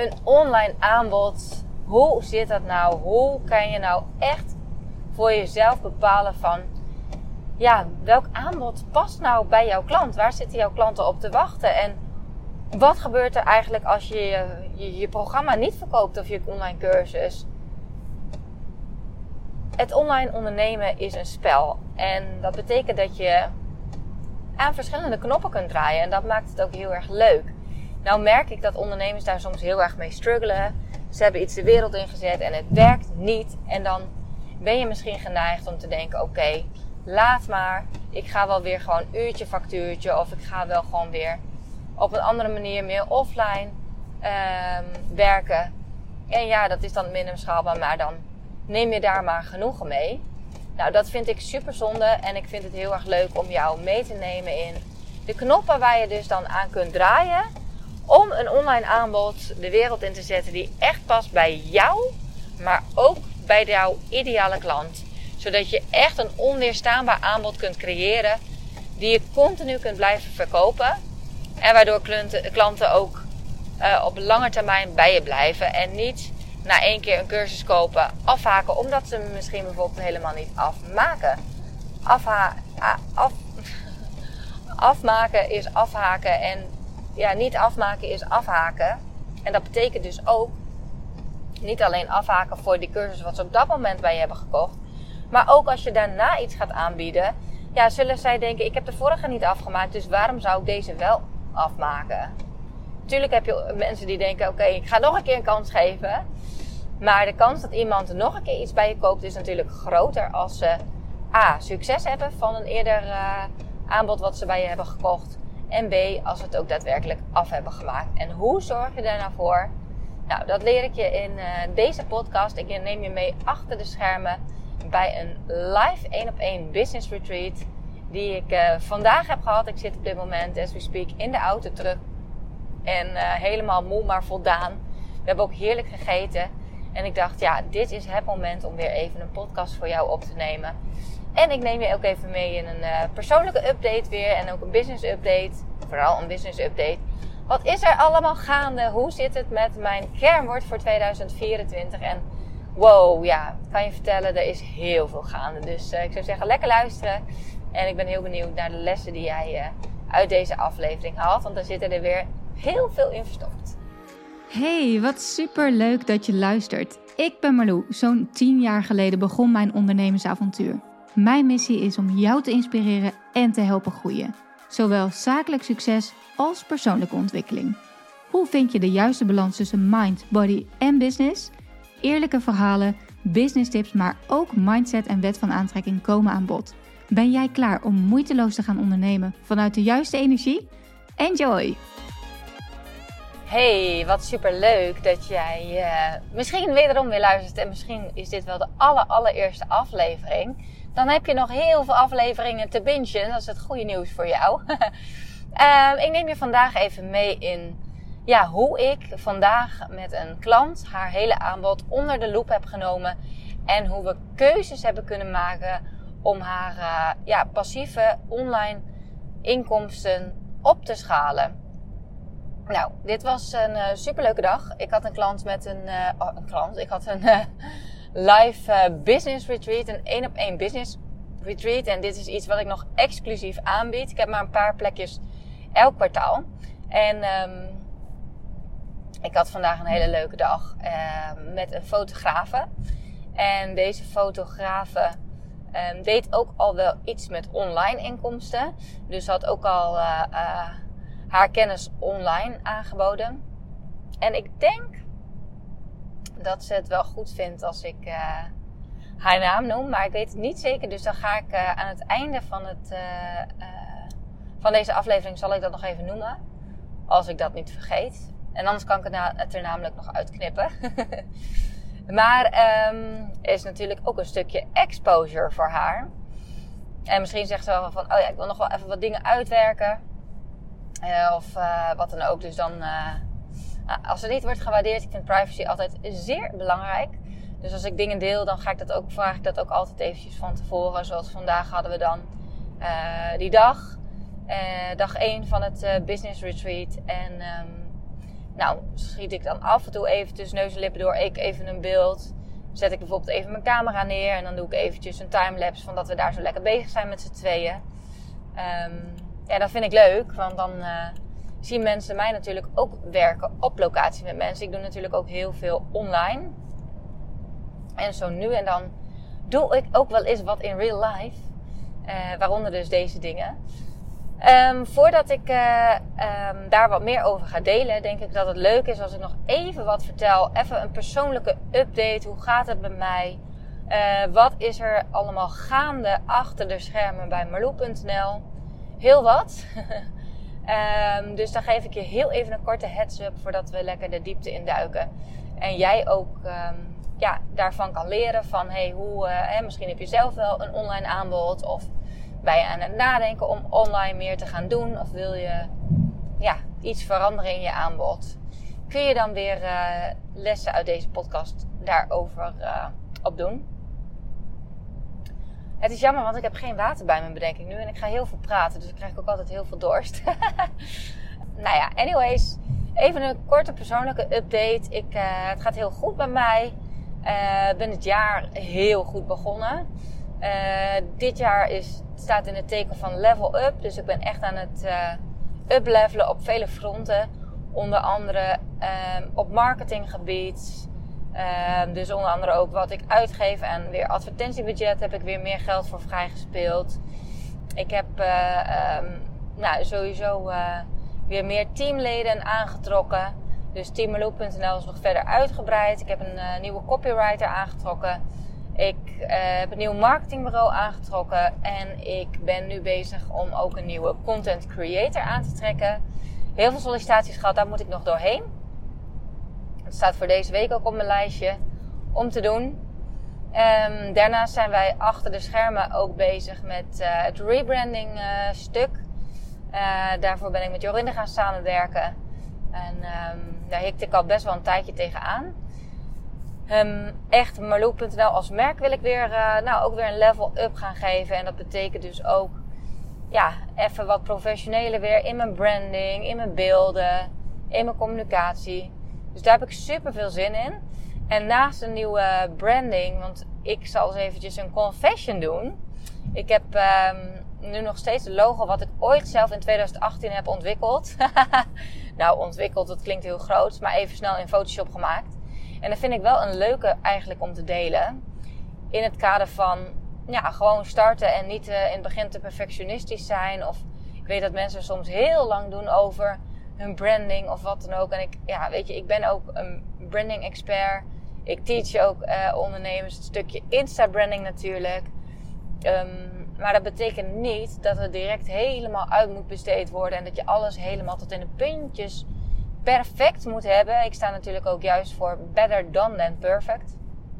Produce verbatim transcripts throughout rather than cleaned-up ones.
een online aanbod, hoe zit dat nou? Hoe kan je nou echt voor jezelf bepalen van, ja, welk aanbod past nou bij jouw klant? Waar zitten jouw klanten op te wachten? En wat gebeurt er eigenlijk als je je, je, je programma niet verkoopt of je online cursus? Het online ondernemen is een spel. En dat betekent dat je aan verschillende knoppen kunt draaien. En dat maakt het ook heel erg leuk. Nou merk ik dat ondernemers daar soms heel erg mee struggelen. Ze hebben iets de wereld ingezet en het werkt niet. En dan ben je misschien geneigd om te denken, oké, okay, laat maar. Ik ga wel weer gewoon uurtje factuurtje. Of ik ga wel gewoon weer op een andere manier meer offline um, werken. En ja, dat is dan minder schaalbaar, maar dan neem je daar maar genoegen mee. Nou, dat vind ik super zonde en ik vind het heel erg leuk om jou mee te nemen in de knoppen waar je dus dan aan kunt draaien om een online aanbod de wereld in te zetten die echt past bij jou, maar ook bij jouw ideale klant. Zodat je echt een onweerstaanbaar aanbod kunt creëren die je continu kunt blijven verkopen en waardoor klanten, klanten ook uh, op lange termijn bij je blijven en niet na één keer een cursus kopen, afhaken, omdat ze hem misschien bijvoorbeeld helemaal niet afmaken. Afha- af, afmaken is afhaken en ja, niet afmaken is afhaken. En dat betekent dus ook niet alleen afhaken voor die cursus wat ze op dat moment bij je hebben gekocht, maar ook als je daarna iets gaat aanbieden, ja, zullen zij denken, ik heb de vorige niet afgemaakt, dus waarom zou ik deze wel afmaken? Natuurlijk heb je mensen die denken, oké, okay, ik ga nog een keer een kans geven. Maar de kans dat iemand nog een keer iets bij je koopt is natuurlijk groter als ze A, succes hebben van een eerder uh, aanbod wat ze bij je hebben gekocht. En B, als ze het ook daadwerkelijk af hebben gemaakt. En hoe zorg je daar nou voor? Nou, dat leer ik je in uh, deze podcast. Ik neem je mee achter de schermen bij een live één op één business retreat die ik uh, vandaag heb gehad. Ik zit op dit moment, as we speak, in de auto terug. En uh, helemaal moe, maar voldaan. We hebben ook heerlijk gegeten. En ik dacht, ja, dit is het moment om weer even een podcast voor jou op te nemen. En ik neem je ook even mee in een uh, persoonlijke update weer. En ook een business update. Vooral een business update. Wat is er allemaal gaande? Hoe zit het met mijn kernwoord voor tweeduizend vierentwintig? En wow, ja, kan je vertellen, er is heel veel gaande. Dus uh, ik zou zeggen, lekker luisteren. En ik ben heel benieuwd naar de lessen die jij uh, uit deze aflevering haalt. Want er zitten er weer heel veel in verstopt. Hey, wat super leuk dat je luistert. Ik ben Marlou. Zo'n tien jaar geleden begon mijn ondernemersavontuur. Mijn missie is om jou te inspireren en te helpen groeien. Zowel zakelijk succes als persoonlijke ontwikkeling. Hoe vind je de juiste balans tussen mind, body en business? Eerlijke verhalen, business tips, maar ook mindset en wet van aantrekking komen aan bod. Ben jij klaar om moeiteloos te gaan ondernemen vanuit de juiste energie? Enjoy! Hey, wat super leuk dat jij uh, misschien wederom weer luistert. En misschien is dit wel de aller, allereerste aflevering. Dan heb je nog heel veel afleveringen te bingen. Dat is het goede nieuws voor jou. uh, ik neem je vandaag even mee in ja, hoe ik vandaag met een klant haar hele aanbod onder de loep heb genomen. En hoe we keuzes hebben kunnen maken om haar uh, ja, passieve online inkomsten op te schalen. Nou, dit was een uh, superleuke dag. Ik had een klant met een... Uh, oh, een klant. Ik had een uh, live uh, business retreat. Een één op één business retreat. En dit is iets wat ik nog exclusief aanbied. Ik heb maar een paar plekjes elk kwartaal. En um, ik had vandaag een hele leuke dag uh, met een fotografe. En deze fotografe um, deed ook al wel iets met online inkomsten. Dus had ook al... Uh, uh, haar kennis online aangeboden. En ik denk dat ze het wel goed vindt als ik uh, haar naam noem. Maar ik weet het niet zeker. Dus dan ga ik uh, aan het einde van, het, uh, uh, van deze aflevering zal ik dat nog even noemen. Als ik dat niet vergeet. En anders kan ik het, na- het er namelijk nog uitknippen. Maar um, er is natuurlijk ook een stukje exposure voor haar. En misschien zegt ze wel van, oh ja, ik wil nog wel even wat dingen uitwerken. Uh, of uh, wat dan ook. Dus dan, uh, als er niet wordt gewaardeerd, ik vind privacy altijd zeer belangrijk. Dus als ik dingen deel, dan ga ik dat ook, vraag ik dat ook altijd eventjes van tevoren. Zoals vandaag hadden we dan uh, die dag. Uh, dag één van het uh, business retreat. En um, Nou, schiet ik dan af en toe even tussen neus en lippen door. Ik even een beeld. Zet ik bijvoorbeeld even mijn camera neer. En dan doe ik eventjes een timelapse van dat we daar zo lekker bezig zijn met z'n tweeën. Um, ja, dat vind ik leuk. Want dan uh, zien mensen mij natuurlijk ook werken op locatie met mensen. Ik doe natuurlijk ook heel veel online. En zo nu en dan doe ik ook wel eens wat in real life. Uh, waaronder dus deze dingen. Um, voordat ik uh, um, daar wat meer over ga delen, denk ik dat het leuk is als ik nog even wat vertel. Even een persoonlijke update. Hoe gaat het met mij? Uh, wat is er allemaal gaande achter de schermen bij marlou punt n l? Heel wat. um, dus dan geef ik je heel even een korte heads-up voordat we lekker de diepte induiken. En jij ook um, ja, daarvan kan leren van hey, hoe, uh, hè, misschien heb je zelf wel een online aanbod of ben je aan het nadenken om online meer te gaan doen? Of wil je ja, iets veranderen in je aanbod? Kun je dan weer uh, lessen uit deze podcast daarover uh, opdoen? Het is jammer, want ik heb geen water bij me, bedenk ik nu. En ik ga heel veel praten, dus ik krijg ook altijd heel veel dorst. Nou ja, anyways. Even een korte persoonlijke update. Ik, uh, het gaat heel goed bij mij. Ik uh, ben het jaar heel goed begonnen. Uh, dit jaar is, staat in het teken van level up. Dus ik ben echt aan het uh, uplevelen op vele fronten. Onder andere uh, op marketinggebied. Uh, dus onder andere ook wat ik uitgeef. En weer advertentiebudget heb ik weer meer geld voor vrijgespeeld. Ik heb uh, um, nou, sowieso uh, weer meer teamleden aangetrokken. Dus team marlou punt n l is nog verder uitgebreid. Ik heb een uh, nieuwe copywriter aangetrokken. Ik uh, heb een nieuw marketingbureau aangetrokken. En ik ben nu bezig om ook een nieuwe content creator aan te trekken. Heel veel sollicitaties gehad, daar moet ik nog doorheen. Het staat voor deze week ook op mijn lijstje om te doen. Um, daarnaast zijn wij achter de schermen ook bezig met uh, het rebranding uh, stuk. Uh, daarvoor ben ik met Jorinde gaan samenwerken. En um, daar hikte ik al best wel een tijdje tegenaan. Um, echt marlou punt n l als merk wil ik weer, uh, nou, ook weer een level up gaan geven. En dat betekent dus ook ja, even wat professioneler weer in mijn branding, in mijn beelden, in mijn communicatie. Dus daar heb ik super veel zin in. En naast een nieuwe branding, want ik zal eens eventjes een confession doen. Ik heb um, nu nog steeds het logo wat ik ooit zelf in twintig achttien heb ontwikkeld. Nou, ontwikkeld, dat klinkt heel groot, maar even snel in Photoshop gemaakt. En dat vind ik wel een leuke eigenlijk om te delen. In het kader van ja, gewoon starten en niet uh, in het begin te perfectionistisch zijn. Of ik weet dat mensen soms heel lang doen over hun branding of wat dan ook. En ik, ja, weet je, ik ben ook een branding expert. Ik teach ook uh, ondernemers het stukje Insta-branding natuurlijk. Um, maar dat betekent niet dat het direct helemaal uit moet besteed worden. En dat je alles helemaal tot in de puntjes perfect moet hebben. Ik sta natuurlijk ook juist voor better done than perfect.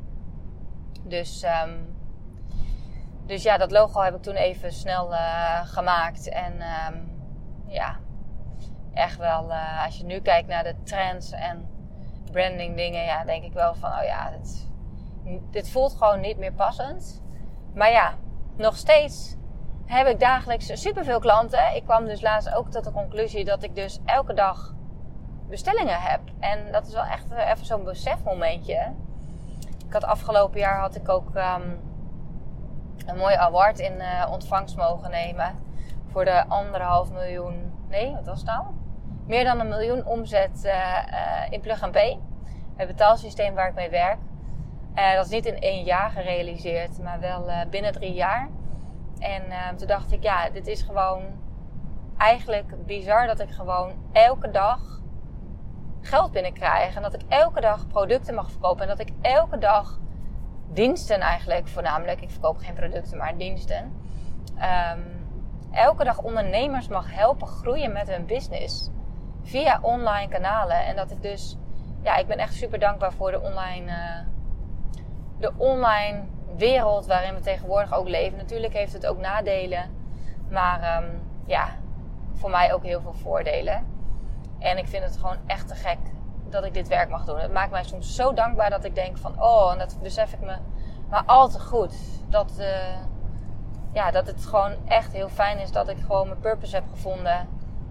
Dus, um, dus ja, dat logo heb ik toen even snel uh, gemaakt. En um, ja, echt wel, uh, als je nu kijkt naar de trends en branding dingen, ja, denk ik wel van, oh ja, dit, dit voelt gewoon niet meer passend. Maar ja, nog steeds heb ik dagelijks superveel klanten. Ik kwam dus laatst ook tot de conclusie dat ik dus elke dag bestellingen heb. En dat is wel echt even zo'n besefmomentje. Ik had afgelopen jaar had ik ook um, een mooi award in uh, ontvangst mogen nemen. Voor de anderhalf miljoen, nee, wat was het nou? Meer dan een miljoen omzet uh, uh, in Plug and Pay. Het betaalsysteem waar ik mee werk. Uh, dat is niet in één jaar gerealiseerd, maar wel uh, binnen drie jaar. En uh, toen dacht ik, ja, dit is gewoon eigenlijk bizar dat ik gewoon elke dag geld binnenkrijg. En dat ik elke dag producten mag verkopen. En dat ik elke dag diensten eigenlijk voornamelijk. Ik verkoop geen producten, maar diensten. Um, elke dag ondernemers mag helpen groeien met hun business. Via online kanalen. En dat ik dus, ja, ik ben echt super dankbaar voor de online, uh, de online wereld waarin we tegenwoordig ook leven. Natuurlijk heeft het ook nadelen. Maar um, ja, voor mij ook heel veel voordelen. En ik vind het gewoon echt te gek dat ik dit werk mag doen. Het maakt mij soms zo dankbaar dat ik denk van, oh, en dat besef ik me maar al te goed. Dat, uh, ja, dat het gewoon echt heel fijn is dat ik gewoon mijn purpose heb gevonden.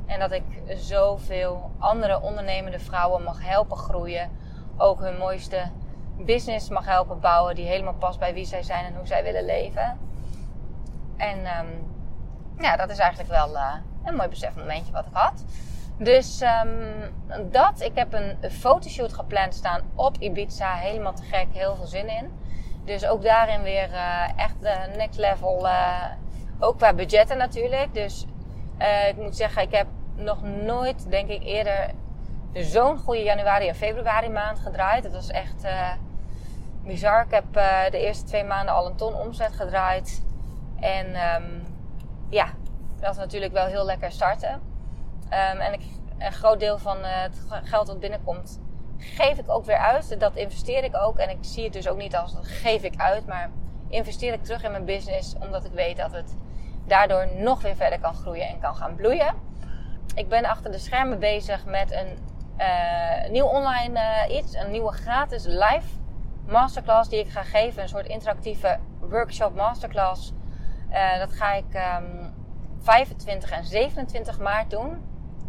En dat ik zoveel andere ondernemende vrouwen mag helpen groeien. Ook hun mooiste business mag helpen bouwen. Die helemaal past bij wie zij zijn en hoe zij willen leven. En um, ja, dat is eigenlijk wel uh, een mooi besefmomentje wat ik had. Dus um, dat. Ik heb een fotoshoot gepland staan op Ibiza. Helemaal te gek. Heel veel zin in. Dus ook daarin weer uh, echt uh, next level. Uh, ook qua budgetten natuurlijk. Dus uh, ik moet zeggen, ik heb nog nooit, denk ik, eerder zo'n goede januari en februari maand gedraaid. Het was echt uh, bizar. Ik heb uh, de eerste twee maanden al een ton omzet gedraaid. En um, ja, dat is natuurlijk wel heel lekker starten. Um, en ik, een groot deel van uh, het geld dat binnenkomt, geef ik ook weer uit. Dat investeer ik ook. En ik zie het dus ook niet als dat geef ik uit, maar investeer ik terug in mijn business. Omdat ik weet dat het daardoor nog weer verder kan groeien en kan gaan bloeien. Ik ben achter de schermen bezig met een uh, nieuw online uh, iets. Een nieuwe gratis live masterclass die ik ga geven. Een soort interactieve workshop masterclass. Uh, dat ga ik um, vijfentwintig en zevenentwintig maart doen.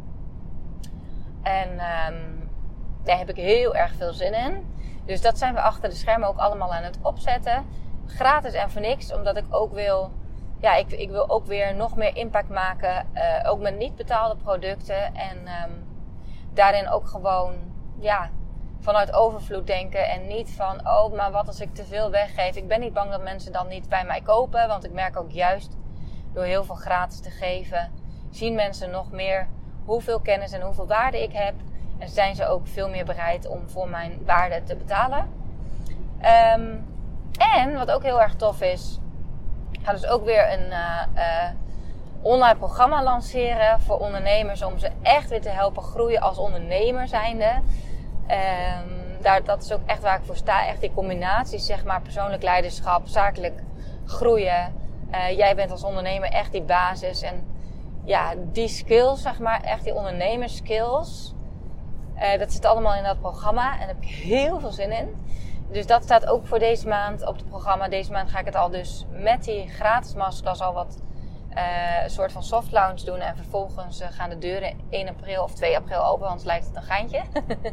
En um, daar heb ik heel erg veel zin in. Dus dat zijn we achter de schermen ook allemaal aan het opzetten. Gratis en voor niks. Omdat ik ook wil... Ja, ik, ik wil ook weer nog meer impact maken. Uh, ook met niet betaalde producten. En um, daarin ook gewoon... Ja, vanuit overvloed denken. En niet van... Oh, maar wat als ik te veel weggeef? Ik ben niet bang dat mensen dan niet bij mij kopen. Want ik merk ook juist... Door heel veel gratis te geven... Zien mensen nog meer... Hoeveel kennis en hoeveel waarde ik heb. En zijn ze ook veel meer bereid om voor mijn waarde te betalen. Um, en wat ook heel erg tof is... Ik ga dus ook weer een uh, uh, online programma lanceren voor ondernemers. Om ze echt weer te helpen groeien als ondernemer zijnde. Um, daar, dat is ook echt waar ik voor sta. Echt die combinaties, zeg maar, persoonlijk leiderschap, zakelijk groeien. Uh, jij bent als ondernemer echt die basis. En ja, die skills, zeg maar, echt die ondernemerskills. Uh, dat zit allemaal in dat programma. En daar heb ik heel veel zin in. Dus dat staat ook voor deze maand op het programma. Deze maand ga ik het al dus met die gratis masterclass al wat uh, een soort van soft launch doen. En vervolgens uh, gaan de deuren één april of twee april open, anders lijkt het een geintje.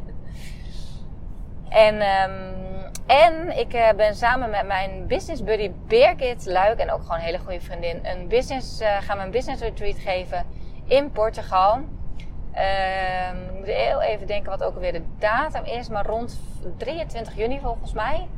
en, um, en ik uh, ben samen met mijn business buddy Birgit Luik en ook gewoon een hele goede vriendin een business, uh, gaan we een business retreat geven in Portugal. Uh, ik moet heel even denken wat ook alweer de datum is, maar rond drieëntwintig juni volgens mij.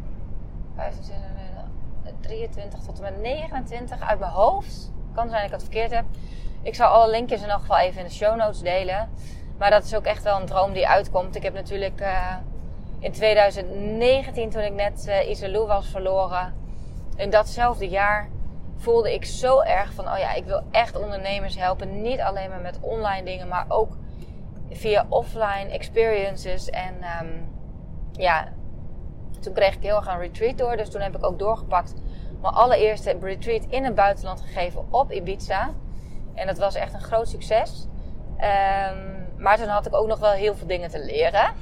drieëntwintig tot en met negenentwintig uit mijn hoofd. Kan zijn dat ik het verkeerd heb. Ik zal alle linkjes in elk geval even in de show notes delen. Maar dat is ook echt wel een droom die uitkomt. Ik heb natuurlijk uh, in twintig negentien, toen ik net uh, Isalou was verloren, in datzelfde jaar voelde ik zo erg van, oh ja, ik wil echt ondernemers helpen. Niet alleen maar met online dingen, maar ook via offline experiences. En um, ja, toen kreeg ik heel erg een retreat door. Dus toen heb ik ook doorgepakt mijn allereerste retreat in het buitenland gegeven op Ibiza. En dat was echt een groot succes. Um, maar toen had ik ook nog wel heel veel dingen te leren.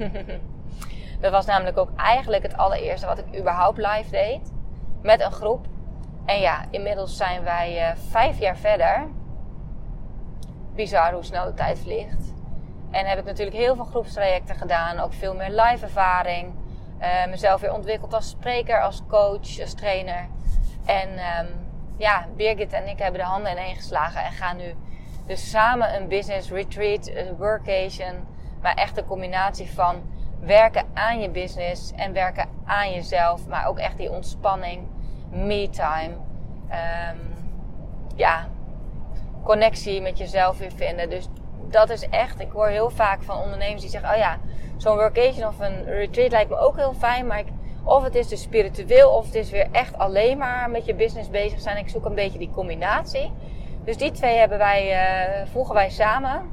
Dat was namelijk ook eigenlijk het allereerste wat ik überhaupt live deed. Met een groep. En ja, inmiddels zijn wij uh, vijf jaar verder. Bizar hoe snel de tijd vliegt. En heb ik natuurlijk heel veel groepstrajecten gedaan. Ook veel meer live ervaring. Uh, mezelf weer ontwikkeld als spreker, als coach, als trainer. En um, ja, Birgit en ik hebben de handen ineen geslagen. En gaan nu dus samen een business retreat, een workation. Maar echt een combinatie van werken aan je business en werken aan jezelf. Maar ook echt die ontspanning, me-time. Um, ja, connectie met jezelf weer vinden. Dus dat is echt, ik hoor heel vaak van ondernemers die zeggen, oh ja, zo'n workation of een retreat lijkt me ook heel fijn. Maar ik, of het is dus spiritueel of het is weer echt alleen maar met je business bezig zijn. Ik zoek een beetje die combinatie. Dus die twee hebben wij, uh, voegen wij samen.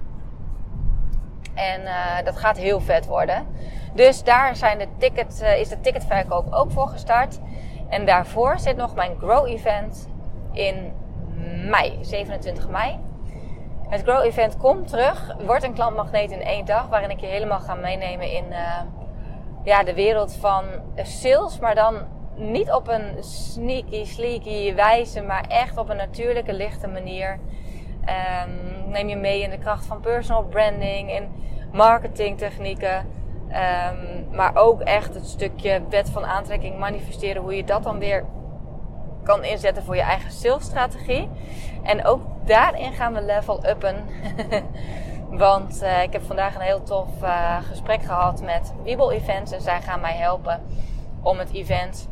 En uh, dat gaat heel vet worden. Dus daar zijn de ticket, uh, is de ticketverkoop ook voor gestart. En daarvoor zit nog mijn Grow Event in mei, zevenentwintig mei. Het Grow Event komt terug, wordt een klantmagneet in één dag, waarin ik je helemaal ga meenemen in uh, ja, de wereld van sales. Maar dan niet op een sneaky, sleeky wijze, maar echt op een natuurlijke, lichte manier. Um, neem je mee in de kracht van personal branding, in marketingtechnieken. Um, maar ook echt het stukje wet van aantrekking, manifesteren, hoe je dat dan weer kan inzetten voor je eigen salesstrategie. En ook daarin gaan we level uppen. Want uh, ik heb vandaag een heel tof uh, gesprek gehad met Wiebel Events. En zij gaan mij helpen om het event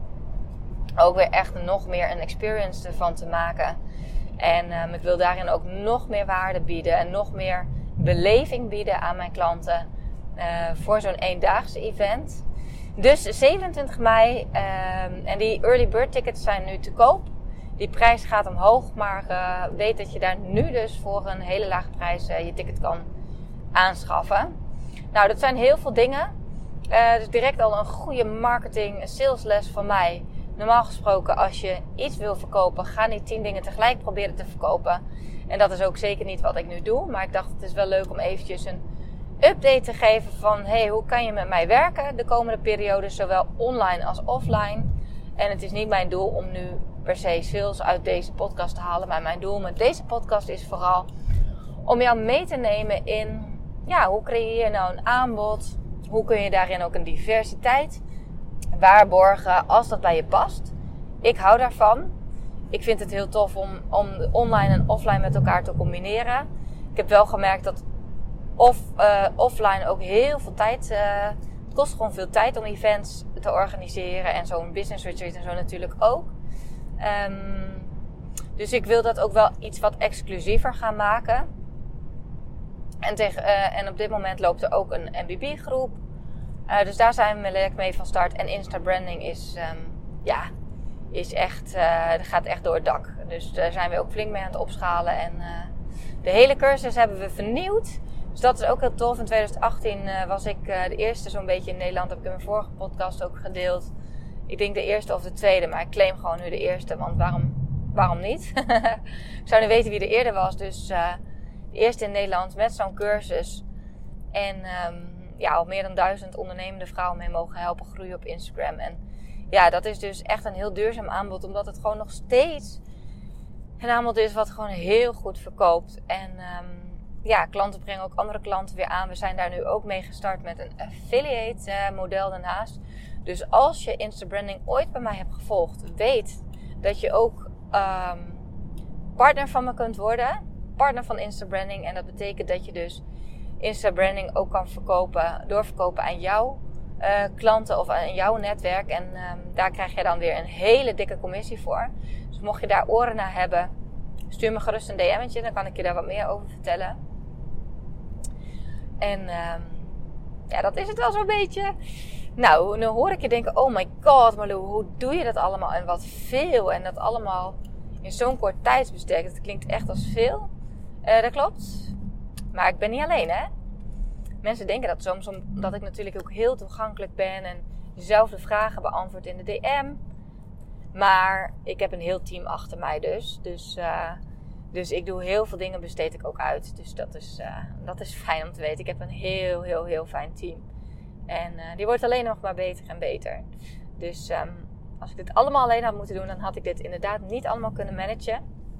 ook weer echt nog meer een experience ervan te maken. En um, ik wil daarin ook nog meer waarde bieden en nog meer beleving bieden aan mijn klanten uh, voor zo'n eendaagse event. Dus zevenentwintig mei um, en die early bird tickets zijn nu te koop. Die prijs gaat omhoog, maar uh, weet dat je daar nu dus voor een hele lage prijs uh, je ticket kan aanschaffen. Nou, dat zijn heel veel dingen. Uh, dus direct al een goede marketing, een salesles van mij. Normaal gesproken, als je iets wil verkopen, ga niet tien dingen tegelijk proberen te verkopen. En dat is ook zeker niet wat ik nu doe. Maar ik dacht, het is wel leuk om eventjes een update te geven van, hey, hoe kan je met mij werken de komende periode, zowel online als offline. En het is niet mijn doel om nu per se sales uit deze podcast te halen. Maar mijn doel met deze podcast is vooral om jou mee te nemen in, ja, hoe creëer je nou een aanbod? Hoe kun je daarin ook een diversiteit waarborgen als dat bij je past? Ik hou daarvan. Ik vind het heel tof om, om online en offline met elkaar te combineren. Ik heb wel gemerkt dat off, uh, offline ook heel veel tijd... Uh, het kost gewoon veel tijd om events te organiseren. En zo'n business retreat en zo natuurlijk ook. Um, dus ik wil dat ook wel iets wat exclusiever gaan maken. En, tegen, uh, en op dit moment loopt er ook een M B B groep. Uh, dus daar zijn we lekker mee van start. En Insta branding is, um, ja, is echt, uh, dat gaat echt door het dak. Dus daar zijn we ook flink mee aan het opschalen. En uh, de hele cursus hebben we vernieuwd. Dus dat is ook heel tof. In twintig achttien uh, was ik uh, de eerste zo'n beetje in Nederland. Heb ik in mijn vorige podcast ook gedeeld. Ik denk de eerste of de tweede, maar ik claim gewoon nu de eerste. Want waarom, waarom niet? Ik zou nu weten wie er eerder was. Dus uh, de eerste in Nederland met zo'n cursus. En um, ja, al meer dan duizend ondernemende vrouwen mee mogen helpen groeien op Instagram. En ja, dat is dus echt een heel duurzaam aanbod. Omdat het gewoon nog steeds een aanbod is wat gewoon heel goed verkoopt. En um, ja, klanten brengen ook andere klanten weer aan. We zijn daar nu ook mee gestart met een affiliate uh, model daarnaast. Dus als je Insta branding ooit bij mij hebt gevolgd, weet dat je ook um, partner van me kunt worden. Partner van Insta branding. En dat betekent dat je dus Insta branding ook kan verkopen, doorverkopen aan jouw uh, klanten of aan jouw netwerk. En um, daar krijg je dan weer een hele dikke commissie voor. Dus mocht je daar oren naar hebben, stuur me gerust een D M'tje. Dan kan ik je daar wat meer over vertellen. En um, ja, dat is het wel zo'n beetje. Nou, nu hoor ik je denken, oh my god Marlou, hoe doe je dat allemaal? En wat veel. En dat allemaal in zo'n kort tijdsbestek. Dat klinkt echt als veel. Uh, dat klopt. Maar ik ben niet alleen, hè. Mensen denken dat soms, omdat ik natuurlijk ook heel toegankelijk ben en dezelfde vragen beantwoord in de D M. Maar ik heb een heel team achter mij dus. Dus, uh, dus ik doe heel veel dingen, besteed ik ook uit. Dus dat is, uh, dat is fijn om te weten. Ik heb een heel, heel, heel fijn team. En uh, die wordt alleen nog maar beter en beter. Dus um, als ik dit allemaal alleen had moeten doen, dan had ik dit inderdaad niet allemaal kunnen managen.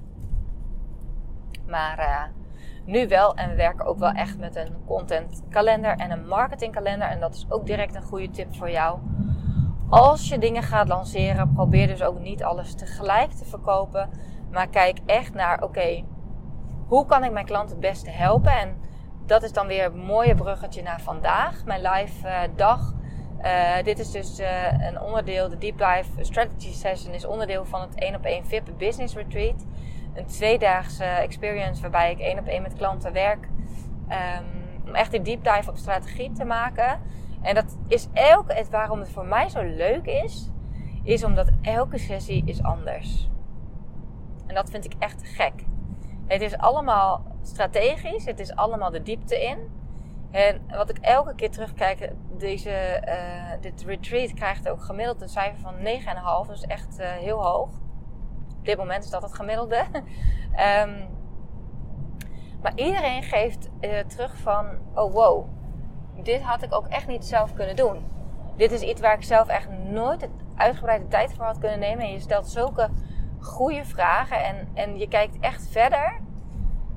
Maar uh, nu wel. En we werken ook wel echt met een contentkalender en een marketingkalender. En dat is ook direct een goede tip voor jou. Als je dingen gaat lanceren, probeer dus ook niet alles tegelijk te verkopen. Maar kijk echt naar, oké, okay, hoe kan ik mijn klanten het beste helpen? En dat is dan weer een mooie bruggetje naar vandaag, mijn live uh, dag. Uh, dit is dus uh, een onderdeel, de Deep Dive Strategy Session is onderdeel van het één op één V I P Business Retreat. Een tweedaagse experience waarbij ik één op één met klanten werk. Um, om echt die deep dive op strategie te maken. En dat is elke, het, waarom het voor mij zo leuk is, is omdat elke sessie is anders. En dat vind ik echt gek. Het is allemaal strategisch, het is allemaal de diepte in. En wat ik elke keer terugkijk, deze, uh, dit retreat krijgt ook gemiddeld een cijfer van negen komma vijf. Dus echt uh, heel hoog. Op dit moment is dat het gemiddelde. um, maar iedereen geeft uh, terug van, oh wow, dit had ik ook echt niet zelf kunnen doen. Dit is iets waar ik zelf echt nooit het uitgebreide tijd voor had kunnen nemen. En je stelt zulke goede vragen en, en je kijkt echt verder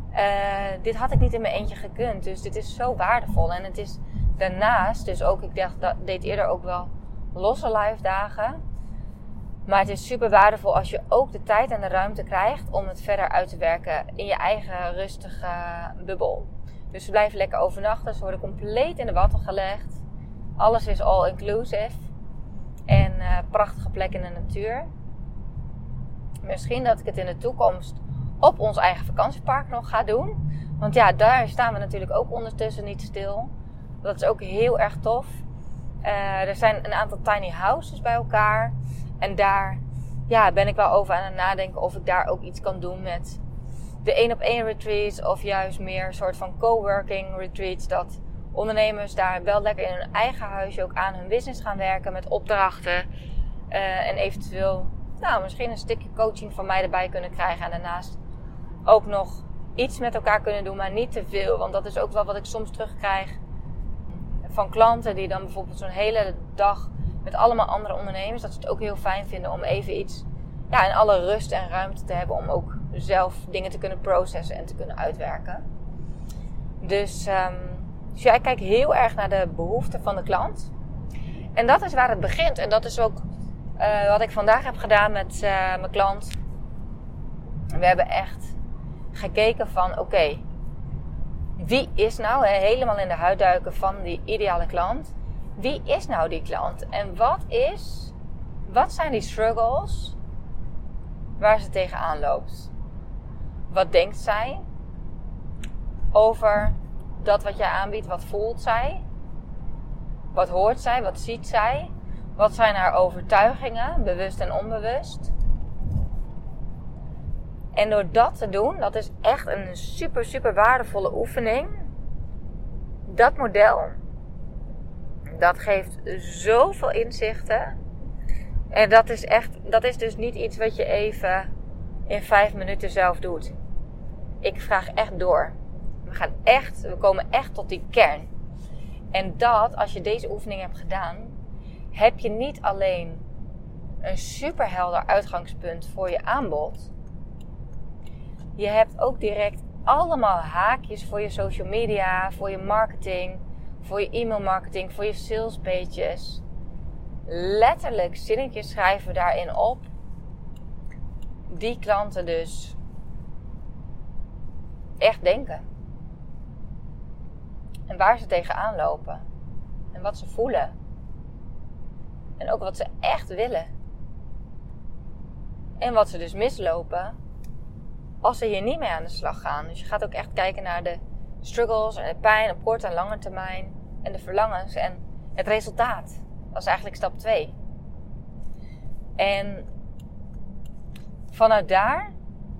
Uh, dit had ik niet in mijn eentje gekund. Dus dit is zo waardevol. En het is daarnaast, dus ook, ik dacht, dat deed eerder ook wel losse live dagen. Maar het is super waardevol als je ook de tijd en de ruimte krijgt om het verder uit te werken in je eigen rustige bubbel. Dus we blijven lekker overnachten. Ze worden compleet in de watten gelegd. Alles is all inclusive. En uh, prachtige plek in de natuur. Misschien dat ik het in de toekomst op ons eigen vakantiepark nog ga doen. Want ja, daar staan we natuurlijk ook ondertussen niet stil. Dat is ook heel erg tof. Uh, er zijn een aantal tiny houses bij elkaar. En daar ja, ben ik wel over aan het nadenken of ik daar ook iets kan doen met de één op één retreats. Of juist meer een soort van coworking retreats. Dat ondernemers daar wel lekker in hun eigen huisje ook aan hun business gaan werken met opdrachten. Uh, en eventueel nou, misschien een stukje coaching van mij erbij kunnen krijgen. En daarnaast ook nog iets met elkaar kunnen doen, maar niet te veel. Want dat is ook wel wat ik soms terugkrijg van klanten die dan bijvoorbeeld zo'n hele dag met allemaal andere ondernemers, dat ze het ook heel fijn vinden om even iets ja, in alle rust en ruimte te hebben om ook zelf dingen te kunnen processen en te kunnen uitwerken. Dus, um, dus ja, ik kijk heel erg naar de behoeften van de klant. En dat is waar het begint. En dat is ook uh, wat ik vandaag heb gedaan met uh, mijn klant. We hebben echt gekeken van oké, okay, wie is nou, hè, helemaal in de huid duiken van die ideale klant. Wie is nou die klant? En wat is, wat zijn die struggles waar ze tegenaan loopt? Wat denkt zij over dat wat jij aanbiedt? Wat voelt zij? Wat hoort zij? Wat ziet zij? Wat zijn haar overtuigingen, bewust en onbewust? En door dat te doen, dat is echt een super, super waardevolle oefening. Dat model, dat geeft zoveel inzichten. En dat is echt, dat is dus niet iets wat je even in vijf minuten zelf doet. Ik vraag echt door. We gaan echt, we komen echt tot die kern. En dat, als je deze oefening hebt gedaan, heb je niet alleen een superhelder uitgangspunt voor je aanbod. Je hebt ook direct allemaal haakjes voor je social media, voor je marketing, voor je e-mail marketing, voor je sales pages. Letterlijk zinnetjes schrijven daarin op. Die klanten dus echt denken. En waar ze tegenaan lopen. En wat ze voelen. En ook wat ze echt willen. En wat ze dus mislopen als ze hier niet mee aan de slag gaan. Dus je gaat ook echt kijken naar de struggles en de pijn op korte en lange termijn. En de verlangens en het resultaat. Dat is eigenlijk stap twee. En vanuit daar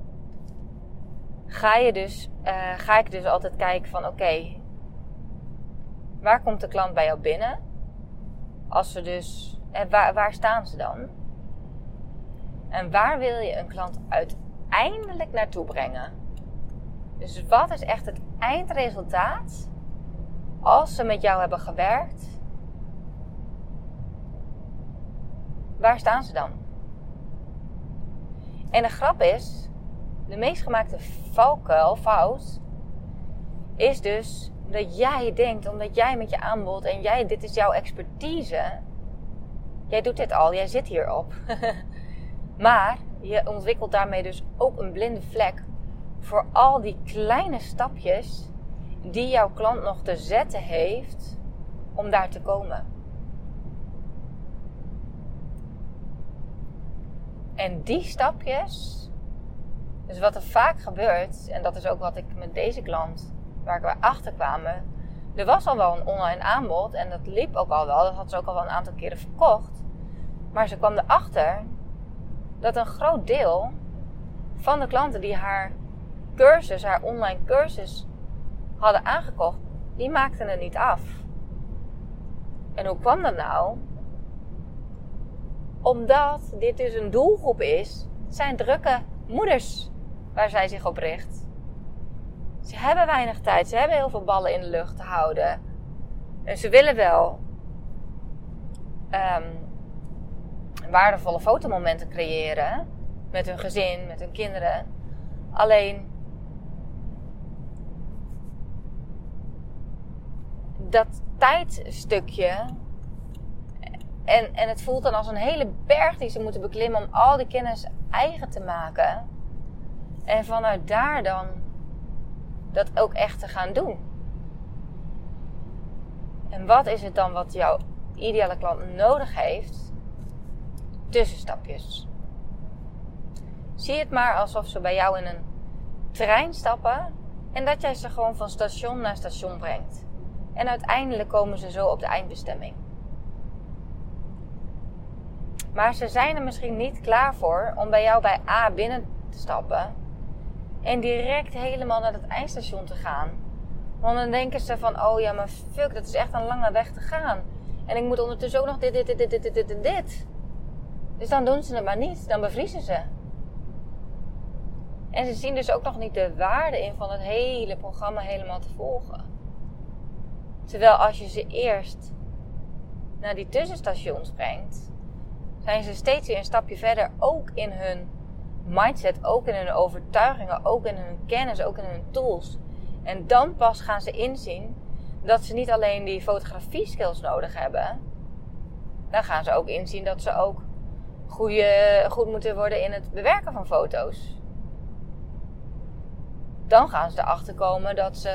ga, je dus, uh, ga ik dus altijd kijken van oké, okay, waar komt de klant bij jou binnen? Als ze dus, en waar, waar staan ze dan? En waar wil je een klant uiteindelijk naartoe brengen? Dus wat is echt het eindresultaat als ze met jou hebben gewerkt? Waar staan ze dan? En de grap is, de meest gemaakte valkuil, fout, is dus dat jij denkt, omdat jij met je aanbod en jij, dit is jouw expertise. Jij doet dit al, jij zit hierop. Maar je ontwikkelt daarmee dus ook een blinde vlek voor al die kleine stapjes die jouw klant nog te zetten heeft om daar te komen. En die stapjes, dus wat er vaak gebeurt, en dat is ook wat ik met deze klant, waar we achter kwamen. Er was al wel een online aanbod en dat liep ook al wel, dat had ze ook al wel een aantal keren verkocht. Maar ze kwam erachter dat een groot deel van de klanten die haar cursus, haar online cursus hadden aangekocht, die maakten het niet af. En hoe kwam dat nou? Omdat dit dus een doelgroep is, het zijn drukke moeders waar zij zich op richt. Ze hebben weinig tijd, ze hebben heel veel ballen in de lucht te houden. En ze willen wel um, waardevolle fotomomenten creëren met hun gezin, met hun kinderen. Alleen, dat tijdstukje. En, en het voelt dan als een hele berg die ze moeten beklimmen om al die kennis eigen te maken. En vanuit daar dan dat ook echt te gaan doen. En wat is het dan wat jouw ideale klant nodig heeft? Tussenstapjes. Zie het maar alsof ze bij jou in een trein stappen en dat jij ze gewoon van station naar station brengt. En uiteindelijk komen ze zo op de eindbestemming. Maar ze zijn er misschien niet klaar voor om bij jou bij A binnen te stappen en direct helemaal naar het eindstation te gaan. Want dan denken ze van, oh ja, maar fuck, dat is echt een lange weg te gaan. En ik moet ondertussen ook nog dit, dit, dit, dit, dit, dit en dit. Dus dan doen ze het maar niet, dan bevriezen ze. En ze zien dus ook nog niet de waarde in van het hele programma helemaal te volgen. Terwijl als je ze eerst naar die tussenstations brengt, zijn ze steeds weer een stapje verder, ook in hun mindset, ook in hun overtuigingen, ook in hun kennis, ook in hun tools. En dan pas gaan ze inzien dat ze niet alleen die fotografie skills nodig hebben. Dan gaan ze ook inzien dat ze ook goeie, goed moeten worden in het bewerken van foto's. Dan gaan ze erachter komen dat ze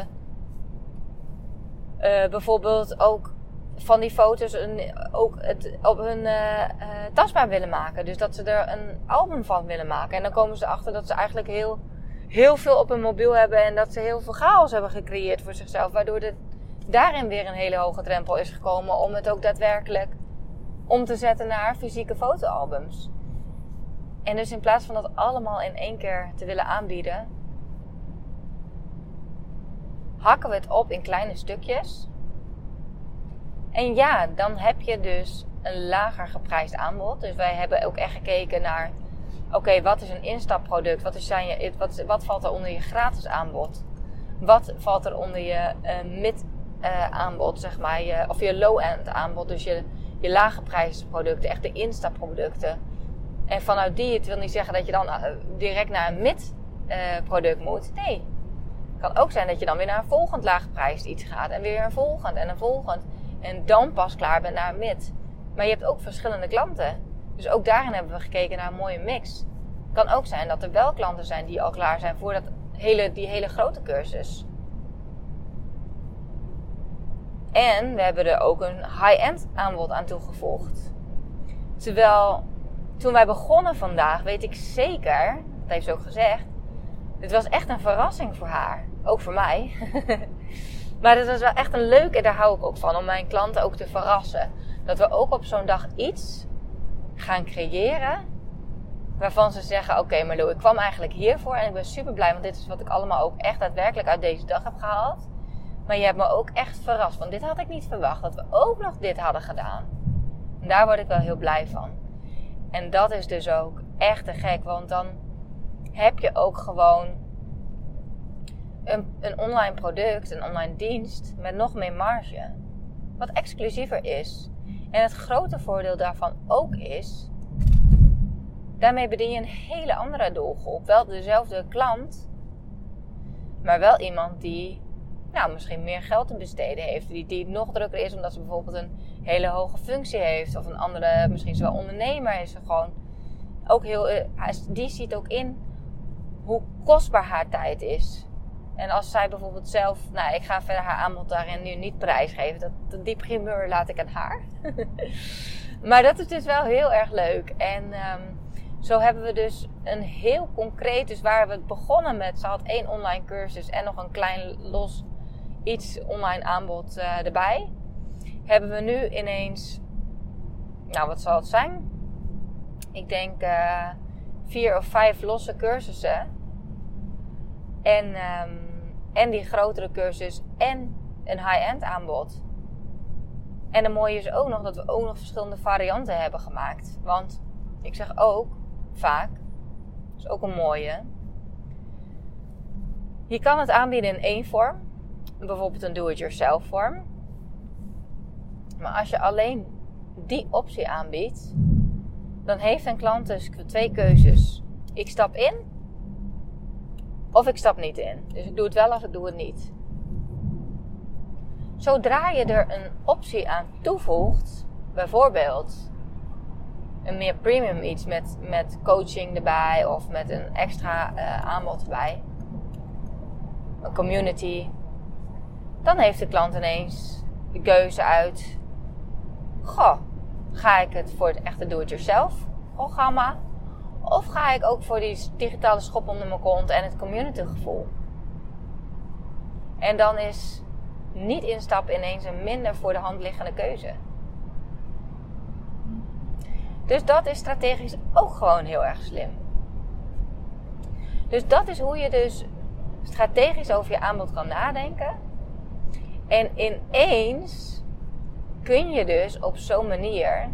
uh, bijvoorbeeld ook van die foto's een, ook het op hun uh, uh, tastbaar willen maken. Dus dat ze er een album van willen maken. En dan komen ze erachter dat ze eigenlijk heel, heel veel op hun mobiel hebben. En dat ze heel veel chaos hebben gecreëerd voor zichzelf. Waardoor er daarin weer een hele hoge drempel is gekomen om het ook daadwerkelijk om te zetten naar fysieke fotoalbums. En dus in plaats van dat allemaal in één keer te willen aanbieden, hakken we het op in kleine stukjes. En ja, dan heb je dus een lager geprijsd aanbod. Dus wij hebben ook echt gekeken naar, oké, okay, wat is een instapproduct? Wat, is zijn je, wat, wat valt er onder je gratis aanbod? Wat valt er onder je uh, mid uh, aanbod, zeg maar, je, of je low-end aanbod? Dus je, je lage prijsproducten, echt de instapproducten. En vanuit die, het wil niet zeggen dat je dan uh, direct naar een mid uh, product moet. Nee. Het kan ook zijn dat je dan weer naar een volgend laaggeprijsd iets gaat. En weer een volgend en een volgend. En dan pas klaar bent naar een mid. Maar je hebt ook verschillende klanten. Dus ook daarin hebben we gekeken naar een mooie mix. Het kan ook zijn dat er wel klanten zijn die al klaar zijn voor dat hele, die hele grote cursus. En we hebben er ook een high-end aanbod aan toegevoegd. Terwijl toen wij begonnen vandaag, weet ik zeker, dat heeft ze ook gezegd, het was echt een verrassing voor haar. Ook voor mij. Maar het was wel echt een leuke, en daar hou ik ook van, om mijn klanten ook te verrassen. Dat we ook op zo'n dag iets gaan creëren waarvan ze zeggen, oké okay, Marlo, ik kwam eigenlijk hiervoor en ik ben super blij, want dit is wat ik allemaal ook echt daadwerkelijk uit deze dag heb gehaald. Maar je hebt me ook echt verrast, want dit had ik niet verwacht, dat we ook nog dit hadden gedaan. En daar word ik wel heel blij van. En dat is dus ook echt te gek, want dan heb je ook gewoon Een, een online product, een online dienst met nog meer marge. Wat exclusiever is. En het grote voordeel daarvan ook is, daarmee bedien je een hele andere doelgroep. Wel dezelfde klant, maar wel iemand die nou, misschien meer geld te besteden heeft. Die, die nog drukker is omdat ze bijvoorbeeld een hele hoge functie heeft. Of een andere, misschien wel ondernemer is. Gewoon ook heel, die ziet ook in hoe kostbaar haar tijd is. En als zij bijvoorbeeld zelf, nou ik ga verder haar aanbod daarin nu niet prijsgeven. Dat, die primeur laat ik aan haar. Maar dat is dus wel heel erg leuk. En um, zo hebben we dus een heel concreet, dus waar we het begonnen met, ze had één online cursus en nog een klein los iets online aanbod uh, erbij. Hebben we nu ineens, nou wat zal het zijn? Ik denk uh, vier of vijf losse cursussen. En, um, en die grotere cursus en een high-end aanbod. En het mooie is ook nog dat we ook nog verschillende varianten hebben gemaakt. Want ik zeg ook vaak, dat is ook een mooie. Je kan het aanbieden in één vorm. Bijvoorbeeld een do-it-yourself vorm. Maar als je alleen die optie aanbiedt, dan heeft een klant dus twee keuzes. Ik stap in of ik stap niet in. Dus ik doe het wel of ik doe het niet. Zodra je er een optie aan toevoegt, bijvoorbeeld een meer premium iets met, met coaching erbij of met een extra uh, aanbod erbij, een community, dan heeft de klant ineens de keuze uit, goh, ga ik het voor het echte do-it-yourself programma of ga ik ook voor die digitale schop onder mijn kont en het community gevoel? En dan is niet instappen ineens een minder voor de hand liggende keuze. Dus dat is strategisch ook gewoon heel erg slim. Dus dat is hoe je dus strategisch over je aanbod kan nadenken. En ineens kun je dus op zo'n manier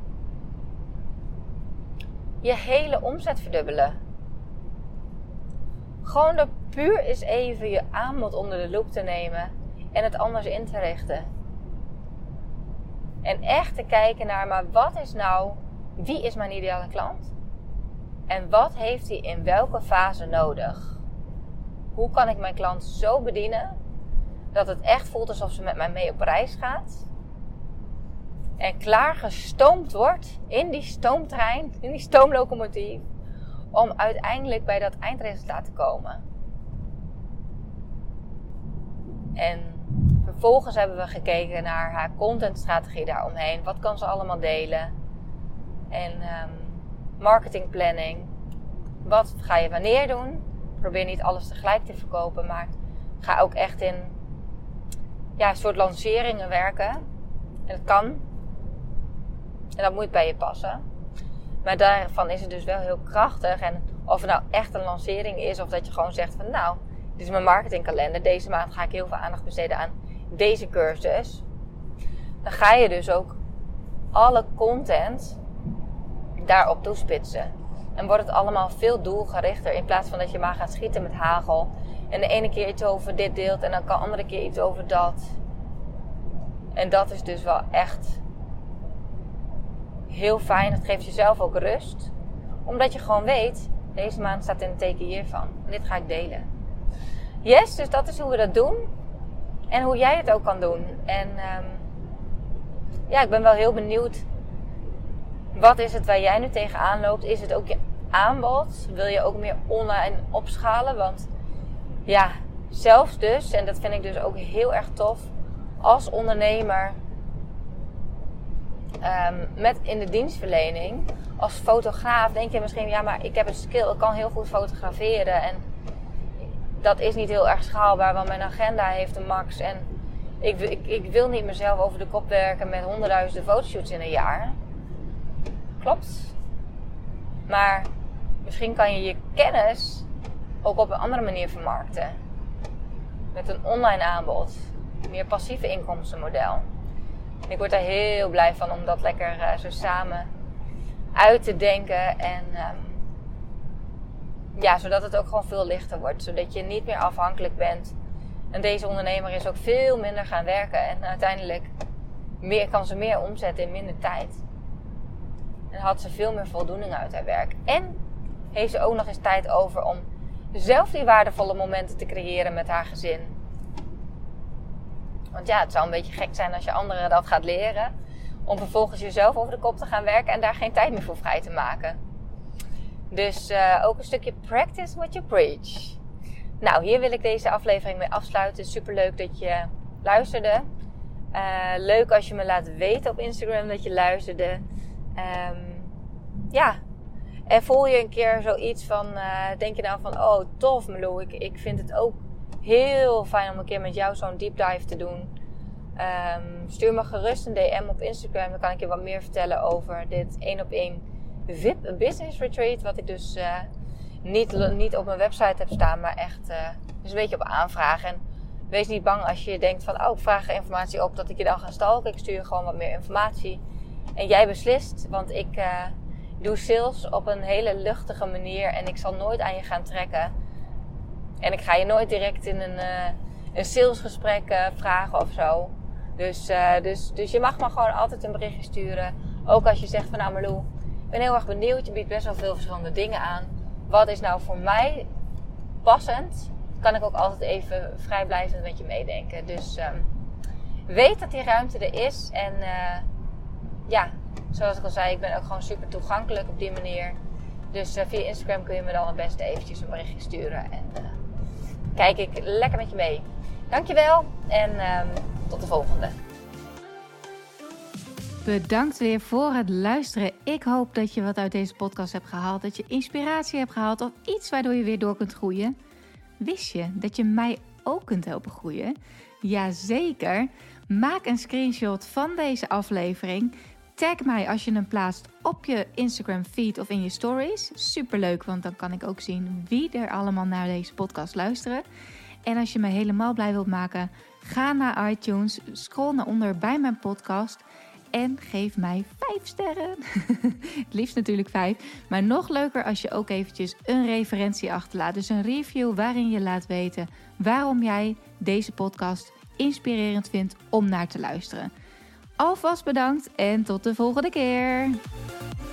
je hele omzet verdubbelen. Gewoon door puur eens even je aanbod onder de loep te nemen en het anders in te richten. En echt te kijken naar, maar wat is nou, wie is mijn ideale klant? En wat heeft hij in welke fase nodig? Hoe kan ik mijn klant zo bedienen dat het echt voelt alsof ze met mij mee op reis gaat? En klaar gestoomd wordt in die stoomtrein, in die stoomlocomotief, om uiteindelijk bij dat eindresultaat te komen. En vervolgens hebben we gekeken naar haar contentstrategie daaromheen. Wat kan ze allemaal delen? En um, marketingplanning. Wat ga je wanneer doen? Probeer niet alles tegelijk te verkopen, maar ga ook echt in ja, een soort lanceringen werken. En dat kan. En dat moet bij je passen. Maar daarvan is het dus wel heel krachtig. En of het nou echt een lancering is, of dat je gewoon zegt van nou, dit is mijn marketingkalender. Deze maand ga ik heel veel aandacht besteden aan deze cursus. Dan ga je dus ook alle content daarop toespitsen. En wordt het allemaal veel doelgerichter. In plaats van dat je maar gaat schieten met hagel. En de ene keer iets over dit deelt. En dan kan de andere keer iets over dat. En dat is dus wel echt heel fijn. Het geeft jezelf ook rust. Omdat je gewoon weet, deze maand staat in het teken hiervan. En dit ga ik delen. Yes, dus dat is hoe we dat doen. En hoe jij het ook kan doen. En um, ja, ik ben wel heel benieuwd. Wat is het waar jij nu tegenaan loopt? Is het ook je aanbod? Wil je ook meer online opschalen? Want ja, zelfs dus, en dat vind ik dus ook heel erg tof, als ondernemer um, met in de dienstverlening, als fotograaf, denk je misschien, ja, maar ik heb een skill, ik kan heel goed fotograferen en dat is niet heel erg schaalbaar, want mijn agenda heeft een max en ik, ik, ik wil niet mezelf over de kop werken met honderdduizenden fotoshoots in een jaar. Klopt. Maar misschien kan je je kennis ook op een andere manier vermarkten. Met een online aanbod. Een meer passieve inkomstenmodel. Ik word daar heel blij van om dat lekker uh, zo samen uit te denken. En um, ja, zodat het ook gewoon veel lichter wordt. Zodat je niet meer afhankelijk bent. En deze ondernemer is ook veel minder gaan werken. En uiteindelijk meer, kan ze meer omzetten in minder tijd. En had ze veel meer voldoening uit haar werk. En heeft ze ook nog eens tijd over om zelf die waardevolle momenten te creëren met haar gezin. Want ja, het zou een beetje gek zijn als je anderen dat gaat leren. Om vervolgens jezelf over de kop te gaan werken en daar geen tijd meer voor vrij te maken. Dus uh, ook een stukje practice what you preach. Nou, hier wil ik deze aflevering mee afsluiten. Superleuk dat je luisterde. Uh, leuk als je me laat weten op Instagram dat je luisterde. Um, ja, en voel je een keer zoiets van, uh, denk je nou van, oh tof Malou, ik, ik vind het ook heel fijn om een keer met jou zo'n deep dive te doen. Um, stuur me gerust een D M op Instagram, dan kan ik je wat meer vertellen over dit één op één V I P Business Retreat, wat ik dus uh, niet, niet op mijn website heb staan, maar echt uh, dus een beetje op aanvraag. En wees niet bang als je denkt van, oh ik vraag er informatie op dat ik je dan ga stalken. Ik stuur je gewoon wat meer informatie. En jij beslist, want ik uh, doe sales op een hele luchtige manier en ik zal nooit aan je gaan trekken. En ik ga je nooit direct in een, uh, een salesgesprek uh, vragen of zo. Dus, uh, dus, dus je mag me gewoon altijd een berichtje sturen. Ook als je zegt van nou Malou, ik ben heel erg benieuwd. Je biedt best wel veel verschillende dingen aan. Wat is nou voor mij passend? Kan ik ook altijd even vrijblijvend met je meedenken. Dus um, weet dat die ruimte er is. En uh, ja, zoals ik al zei, ik ben ook gewoon super toegankelijk op die manier. Dus uh, via Instagram kun je me dan het beste eventjes een berichtje sturen. En uh, kijk ik lekker met je mee. Dankjewel en uh, tot de volgende. Bedankt weer voor het luisteren. Ik hoop dat je wat uit deze podcast hebt gehaald. Dat je inspiratie hebt gehaald of iets waardoor je weer door kunt groeien. Wist je dat je mij ook kunt helpen groeien? Jazeker. Maak een screenshot van deze aflevering. Tag mij als je hem plaatst op je Instagram feed of in je stories. Superleuk, want dan kan ik ook zien wie er allemaal naar deze podcast luisteren. En als je me helemaal blij wilt maken, ga naar iTunes, scroll naar onder bij mijn podcast en geef mij vijf sterren. Het liefst natuurlijk vijf. Maar nog leuker als je ook eventjes een referentie achterlaat. Dus een review waarin je laat weten waarom jij deze podcast inspirerend vindt om naar te luisteren. Alvast bedankt en tot de volgende keer.